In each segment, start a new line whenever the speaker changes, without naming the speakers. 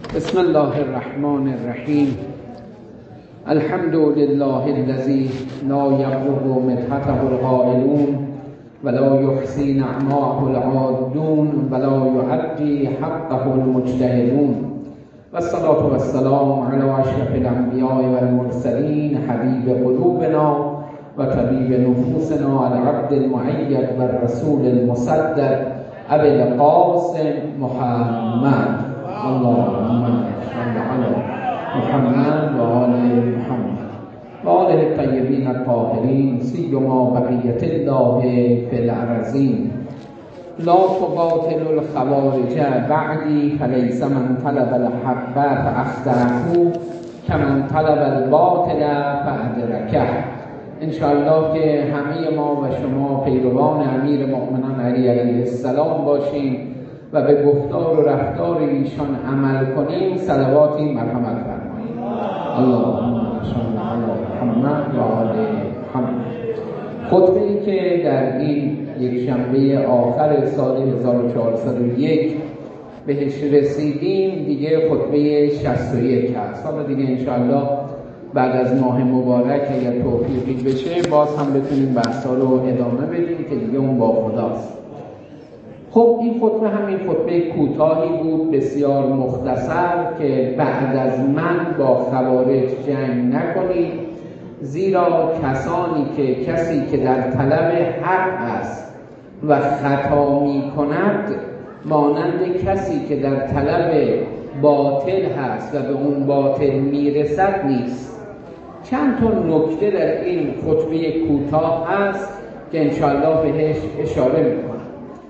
بسم الله الرحمن الرحیم. الحمد لله الذی لا یبلغ مدحته القائلون ولا یحصی نعماه العادون ولا یعدی حقه المجتهدون والصلاة والسلام علی اشرف الانبیاء والمرسلین حبیب قلوبنا و طبیب نفوسنا العبد المؤید والرسول المصدق ابی القاسم محمد. اللهم صل علی محمد و آل محمد و آله الطیبین الطاهرین سیما بقیة الله فی الارضین. لا تقاتل الخوارج بعدی فلیس من طلب الحق فاخذه کمن طلب الباطل فادرکه. انشاءالله که همه ما و شما پیروان امیر مؤمنان علی علیه السلام باشیم و به گفتار و رفتار ایشان عمل کنیم. صلواتی مرحمت فرمایید. اللهم صل علی محمد و آل محمد. خطبه‌ای که در این یک شنبه آخر سال 1401 بهش رسیدیم دیگه خطبه 61 هست. حالا دیگه انشاءالله بعد از ماه مبارک اگر توفیقی بشه باز هم بتونیم بحثا رو ادامه بدیم که دیگه اون با خداست. خب این خطبه همین خطبه کوتاهی بود، بسیار مختصر، که بعد از من با خوارج جنگ نکنید، زیرا کسی که در طلب حق است و خطا می کند مانند کسی که در طلب باطل هست و به اون باطل میرسد نیست. چند تا نکته در این خطبه کوتاه هست که انشاءالله بهش اشاره میکنم.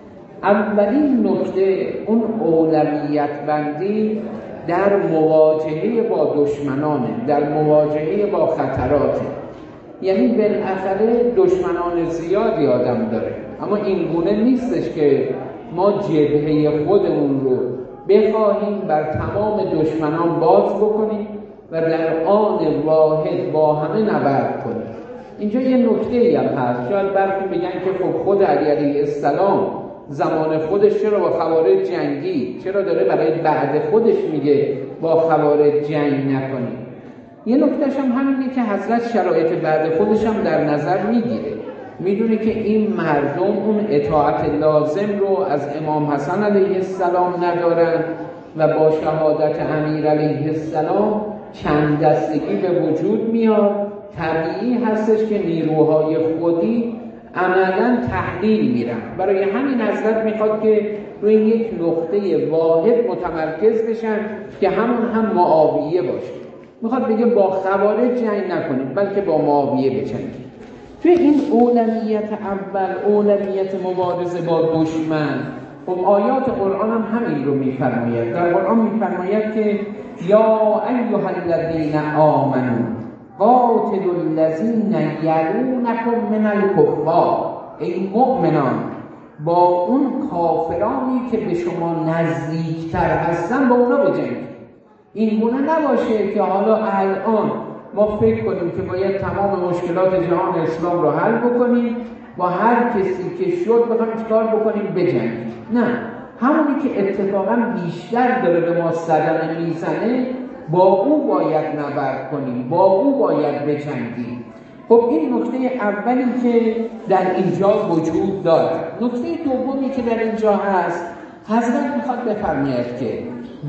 اولین نکته اون اولویت بندی در مواجهه با دشمنانه، در مواجهه با خطراته. یعنی بالاخره دشمنان زیادی آدم داره، اما این گونه نیستش که ما جبهه خودمون رو بخواهیم بر تمام دشمنان باز بکنیم و در آن واحد با همه نبرد کنیم. اینجا یه نکته‌ای هم هست. شاید برخی بگن که خب خود علی علیه السلام زمان خودش چرا با خوارج جنگی؟ چرا داره برای بعد خودش میگه با خوارج جنگ نکنی؟ یه نکتهش هم همینه که حضرت شرایط بعد خودش هم در نظر میگیره. میدونه که این مردم اون اطاعت لازم رو از امام حسن علیه السلام ندارن و با شهادت امیر علیه السلام چند دستگی به وجود میاد. طبیعی هستش که نیروهای خودی عملاً تحلیل میرن. برای همین حضرت میخواد که روی یک نقطه واحد متمرکز بشن که همون هم معاویه باشه. میخواد بگه با خوارج جنگ نکنید بلکه با معاویه بجنگید. توی این اولویت اول، اولویت مبارزه با دشمن، خب آیات قرآن هم همین رو میفرماید. در قرآن میفرماید که یا ایها الذین آمنوا قاتلوا الذین یلونکم من الکفار. ای مؤمنان با اون کافرانی که به شما نزدیکتر هستن با اونا بجنگید. این گونه نباشه که حالا الان ما فکر کنیم که باید تمام مشکلات جهان اسلام رو حل بکنیم، با هر کسی که شد بخوایم چیکار بکنیم بجنگیم. نه، همونی که اتفاقا بیشتر داره به ما صدمه میزنه با او باید نبرد کنیم، با او باید بجنگیم. خب این نکته اولی که در اینجا وجود داره. نکته دومی که در اینجا هست، حضرت میخواد بفرماید که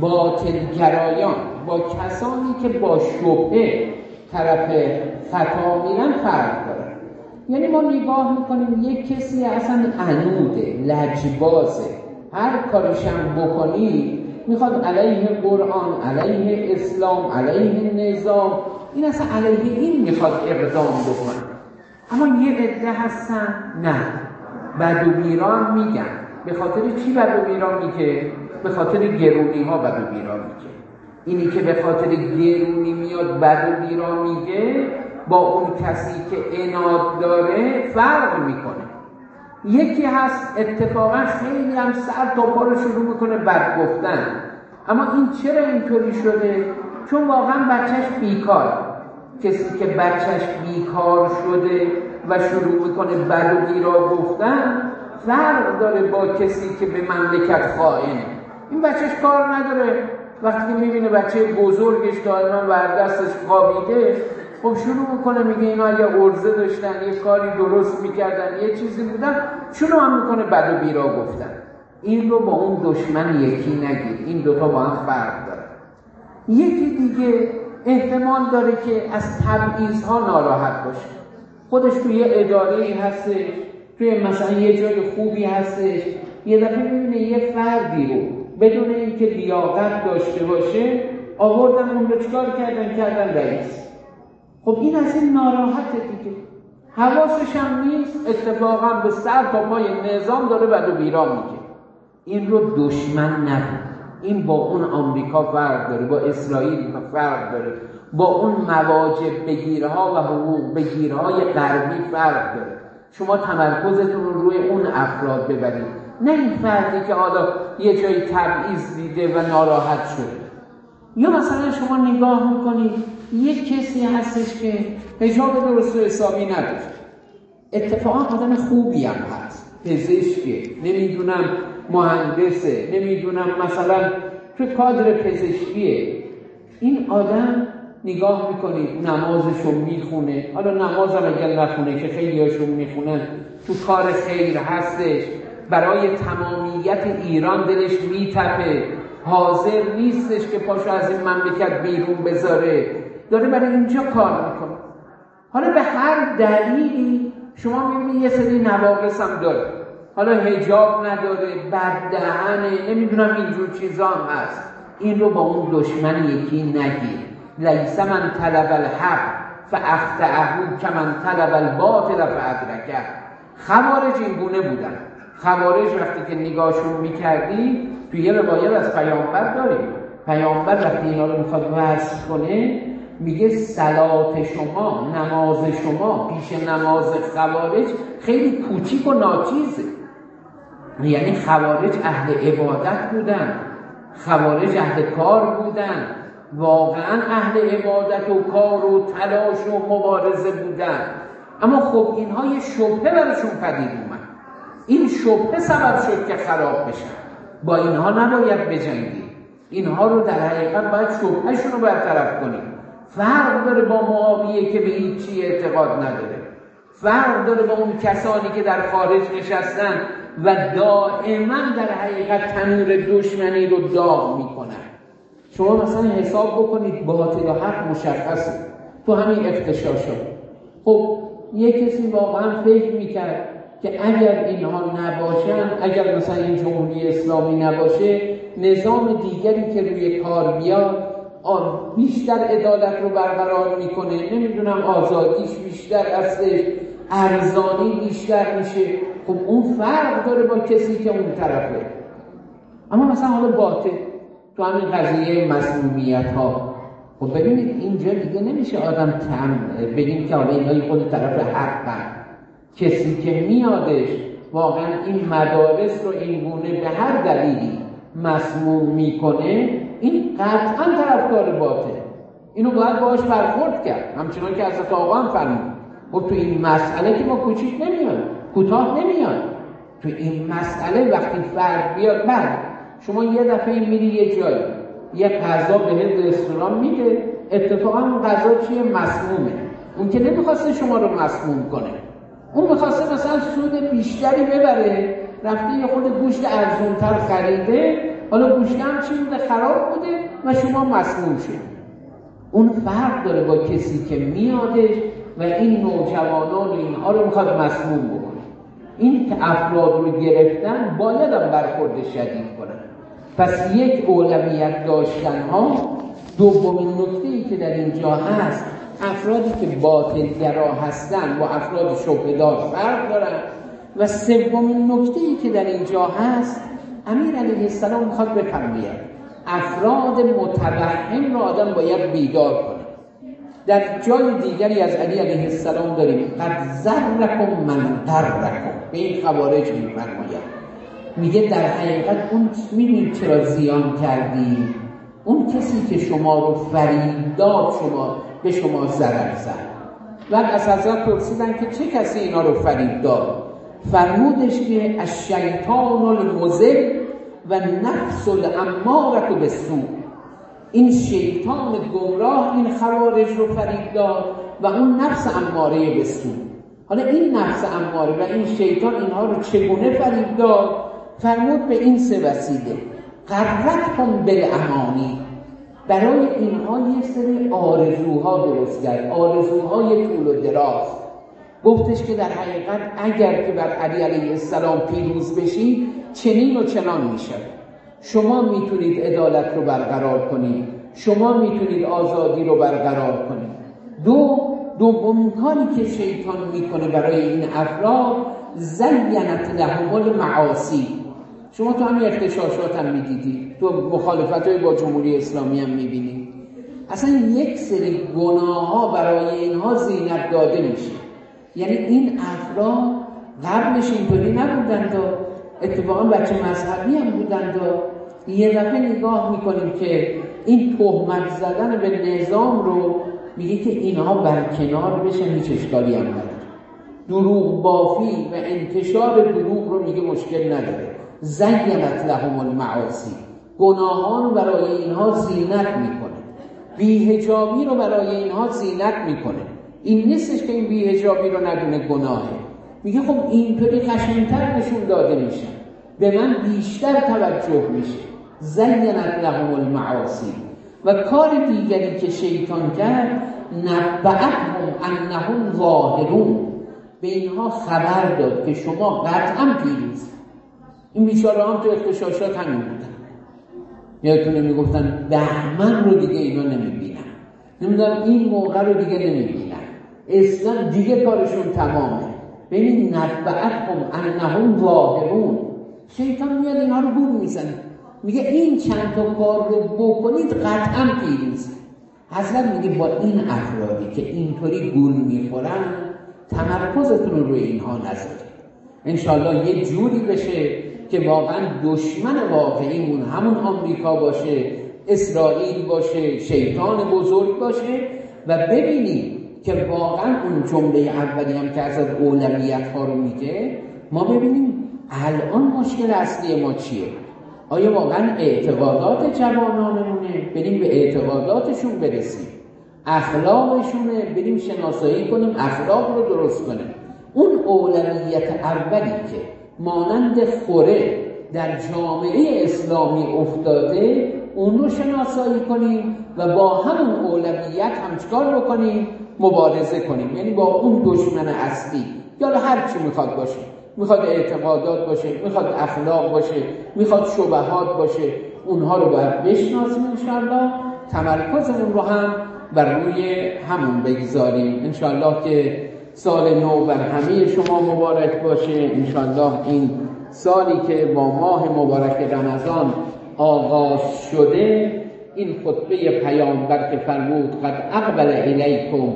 باطلگرایان با کسانی که با شبهه طرف خطا میرن فرق داره. یعنی ما نگاه میکنیم یک کسی اصلا عنوده، لجبازه، هر کارشم بکنی میخواد علیه قرآن، علیه اسلام، علیه نظام، این اصلا علیه این میخواد اقدام بکنه. اما یه عده هستن نه، بد و بیران میگن. به خاطر چی بد و بیران میگه؟ به خاطر گرونی ها بد و بیران میگه. اینی که به خاطر گرونی میاد بد و بیران میگه با اون کسی که عناد داره فرق میکنه. یکی هست اتفاقا خیلی هم سر تا پا رو شروع میکنه بد گفتن، اما این چرا اینطوری شده؟ چون واقعا بچهش بیکار. کسی که بچهش بیکار شده و شروع میکنه بد و بیرا گفتن فرق داره با کسی که به مملکت خائنه. این بچهش کار نداره، وقتی که میبینه بچه بزرگش دائما بر دستش خوابیده، خب شروع میکنه میگه اینا اگه عرضه داشتن، یه کاری درست میکردن، یه چیزی بودن، شروع هم میکنه بد و بیرا گفتن. این رو با اون دشمن یکی نگیر، این دوتا با هم فرق داره. یکی دیگه احتمال داره که از تبعیض‌ها ناراحت باشه، خودش توی اداره‌ای هستش، توی مثلا یه جای خوبی هستش، یه دفعه میبینه یه فردی رو بدون اینکه لیاقت داشته باشه آوردن اون رو چکار کردن رئیس. خب این از این ناراحته دیگه، حواسش هم نیست، اتفاقا به سر تا پای نظام داره بد و بیرا میگه. این رو دشمن نبود. این با اون آمریکا فرق داره، با اسرائیل فرق داره، با اون مواجب بگیرها و حقوق بگیرهای غربی فرق داره. شما تمرکزتون رو روی اون افراد ببرید، نه این فردی که حالا یه جایی تبعیض دیده و ناراحت شده. یا مثلا شما نگاه میکنید یه کسی هستش که حجاب درست و حسابی نداشت، اتفاقا آدم خوبی هم هست، پزشکه، نمیدونم مهندسه، نمیدونم مثلا تو کادر پزشکیه. این آدم نگاه میکنید نمازشو میخونه، حالا نمازم اگر نخونه که خیلی هاشون میخونن، تو کار خیر هستش، برای تمامیت ایران دلش میتپه، حاضر نیستش که پاشو از این مملکت بیرون بذاره، داره برای اینجا کار میکنه. حالا به هر دلیلی شما میبینید یه سری نواقص هم داره، حالا حجاب نداره، بددهنه، نمیدونم اینجور چیزا هم هست. این رو با اون دشمن یکی نگیر. لیس من طلب الحق فاخطئه کمن طلب الباطل فادرکه. خوارج این گونه بودن. خوارج وقتی که نگاهشون میکردی، توی یه روایت از پیامبر داریم، پیامبر وقتی اینا رو میخواد وصف کنه میگه صلات شما، نماز شما پیش نماز خوارج خیلی کوچیک و ناچیزه. یعنی خوارج اهل عبادت بودن، خوارج اهل کار بودن، واقعا اهل عبادت و کار و تلاش و مبارزه بودن. اما خب اینها یه شبهه براشون پدید اومد، این شبهه سبب شد که خراب بشن. با اینها نباید بجنگی، اینها رو در حقیقت باید شبههشون رو برطرف کنیم. فرق داره با معاویه که به هیچی اعتقاد نداره، فرق داره با اون کسانی که در خارج نشستن و دائما در حقیقت تنور دشمنی رو داغ میکنن. شما مثلا حساب بکنید باطل و حق مشخصه تو همین اغتشاشات. خب یک کسی واقعا فکر میکرد که اگر اینها نباشن، اگر مثلا این جمهوری اسلامی نباشه، نظام دیگری که روی کار بیاد بیشتر عدالت رو برقرار میکنه، نمیدونم آزادیش بیشتر هستش، ارزانی بیشتر میشه. خب اون فرق داره با کسی که اون طرفه. اما مثلا حالا باطل تو همین قضیه مسمومیت ها، خب ببینید اینجا دیگه نمیشه آدم بگیم که حالا اینایی خود طرف حقن. کسی که میادش واقعا این مدارس رو این گونه به هر دلیلی مسموم میکنه، این قطعا طرفدار باطل. اینو باید باهاش برخورد کرد، همچنان که حضرت آقا هم فرمود. خب تو این مسئله که ما کوچیک نمیاد، کوتاه نمیاد. تو این مسئله وقتی فرد بیاد، بعد شما یه دفعه میری یه جایی، یه غذا بهت رستوران میده، اتفاقا اون غذا چیه؟ مسمومه. اون که نمیخواسته شما رو مسموم کنه، اون میخواسته مثلا سود بیشتری ببره، رفته یه خود گوشت ارزونتر خریده، حالا گوشت هم چی بوده؟ خراب بوده و شما مسموم شد. اون فرق داره با کسی که میادش و این نوجوانان اینها رو میخواد مسموم بکنه. این که افراد رو گرفتن باید هم برخورد شدید کنن. پس یک اولویت داشتن ها. دومین نکته‌ای که در اینجا هست، افرادی که باطلگرا هستن با افراد شبهه‌دار فرق دارن. و سومین نکته‌ای که در اینجا هست، امیر علیه السلام میخواد بفرماید افراد متوهم رو آدم باید بیدار کنه. در جای دیگری از علی علیه السلام داریم قد ضرکم من ضرکم، به این خوارج میفرماید، میگه در حقیقت اون میدونید چرا زیان کردی؟ اون کسی که شما رو فریب داد به شما ضرر زد. بعد از حضرت پرسیدن که چه کسی اینا رو فریب داد؟ فرمودش که الشیطان المضل و نفس الاماره بالسوء. این شیطان گمراه این خوارج رو فریب داد و اون نفس اماره بسو. حالا این نفس اماره و این شیطان اینها رو چگونه فریب داد؟ فرمود به این 3 وسیله. غرتهم بالامانی، برای اینها یک سری آرزوها درست کرد، آرزوهای طول و دراز. گفتش که در حقیقت اگر که بر علی علیه السلام پیروز بشید چنین و چنان میشه. شما میتونید عدالت رو برقرار کنید، شما میتونید آزادی رو برقرار کنید. دومین کاری که شیطان میکنه برای این افراد، زینت لهم المعاصی. شما تو همین اغتشاشات هم میدیدید، تو مخالفت‌های با جمهوری اسلامی هم میبینید، اصلا یک سری گناه ها برای اینها زینت داده میشه. یعنی این افراد قبلش اینطوری نبودند و اتفاقا بچه مذهبی هم بودند و یه دفعه نگاه میکنیم که این تهمت زدن به نظام رو میگه که اینها برکنار بشن، هیچ اشکالی هم نداره. دروغ بافی و انتشار دروغ رو میگه مشکل نداره. زینت لهم المعاصی، گناهان رو برای اینها زینت میکنه، بی‌حجابی رو برای اینها زینت میکنه. این نیستش که این بی‌حجابی رو ندونه گناهه، میگه خب اینطوری قشنگتر نشون داده میشه، به من بیشتر توجه میشه. زینت لهم المعاصی. و کار دیگری که شیطان کرد، نبأتهم انهم ظاهرون، به اینها خبر داد که شما قطعا پیروز. این بیچاره هم تو اغتشاشات همین بودن، یادتونه میگفتن بهمن رو دیگه اینا نمیبینن، نمیدونم این موقع رو دیگه نمیبینن، اصلا دیگه کارشون تمامه. ببین نبأتهم انهم ظاهرون، شیطان میاد اینا رو گول میزنه، میگه این چند تا کار رو بکنید قطعا پیروز. حضرت میگه با این افرادی که اینطوری گول میخورن تمرکزتون رو روی اینها نذارید. انشالله یه جوری بشه که واقعا دشمن واقعیمون همون آمریکا باشه، اسرائیل باشه، شیطان بزرگ باشه و ببینیم که واقعا اون جمله اولی هم که از اولویت ها رو میگه، ما ببینیم الان مشکل اصلی ما چیه. آیا واقعا اعتقادات جوانانمونه؟ بریم به اعتقاداتشون برسیم، اخلاقشونه بریم شناسایی کنیم، اخلاق رو درست کنیم. اون اولویت اولی که مانند خوره در جامعه اسلامی افتاده، اون رو شناسایی کنیم و با همون اولویت هم چکار بکنیم؟ مبارزه کنیم. یعنی با اون دشمن اصلی، یا هر چی میخواد باشه، میخواد اعتقادات باشه، میخواد اخلاق باشه، میخواد شبهات باشه، اونها رو باید بشناسیم. انشالله تمرکزمون رو هم بر روی همون بگذاریم. انشالله که سال نو بر همه شما مبارک باشه. انشالله این سالی که با ماه مبارک رمضان آغاز شده، این خطبه پیامبر که فرمود قد اقبل الیکم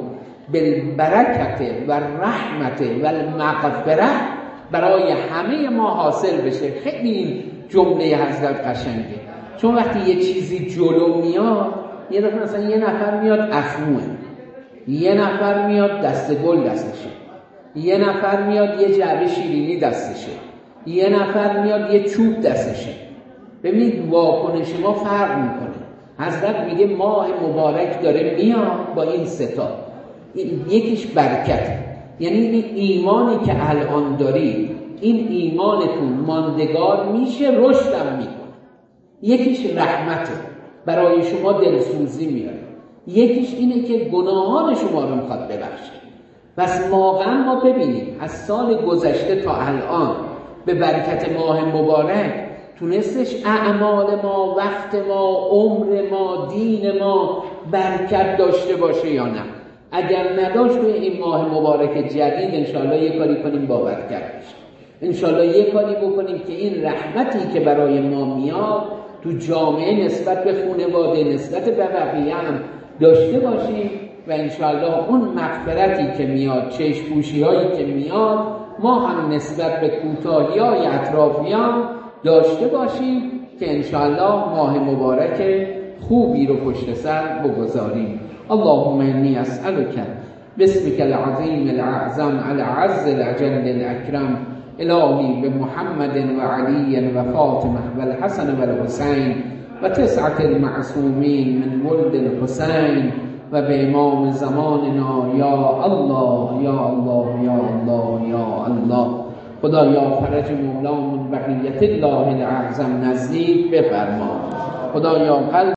بالبرکت و رحمت و المغفره، برای همه ما حاصل بشه. خیلی این جمله حضرت قشنگه، چون وقتی یه چیزی جلو میاد، یه دفعه مثلا یه نفر میاد اخموه، یه نفر میاد دست گل دستشه، یه نفر میاد یه جعبه شیرینی دستشه، یه نفر میاد یه چوب دستشه. ببینید واکنش ما فرق میکنه. حضرت میگه ماه مبارک داره میاد با این 3 تا. یکیش برکت، یعنی این ایمانی که الان دارید، این ایمانتون ماندگار میشه، رشدم میکنه. یکیش رحمته، برای شما دلسوزی میاره. یکیش اینه که گناهان شما رو میخواد ببخشه. پس واقعا ما ببینیم از سال گذشته تا الان به برکت ماه مبارک تونستش اعمال ما، وقت ما، عمر ما، دین ما برکت داشته باشه یا نه؟ اگر نداشت به این ماه مبارک جدید انشالله یه کاری کنیم با برکت بشه. انشالله یه کاری بکنیم که این رحمتی که برای ما میاد تو جامعه نسبت به خانواده، نسبت به بقیه هم داشته باشیم و انشالله اون مغفرتی که میاد، چشم‌پوشی هایی که میاد، ما هم نسبت به کوتاهی‌های اطرافیان داشته باشیم که انشالله ماه مبارک خوبی رو پشت سر بگذاریم. اللهم انی اسألک باسمک العظیم الاعظم العز الاجل الاکرم الهی بمحمد و علی و فاطمه و الحسن و الحسین و 9 المعصومین من ولد الحسین و به امام زماننا یا الله یا الله یا الله یا الله. خدایا فرج مولامون بقیت الله الاعظم نزدیک بفرما. خدایا قلب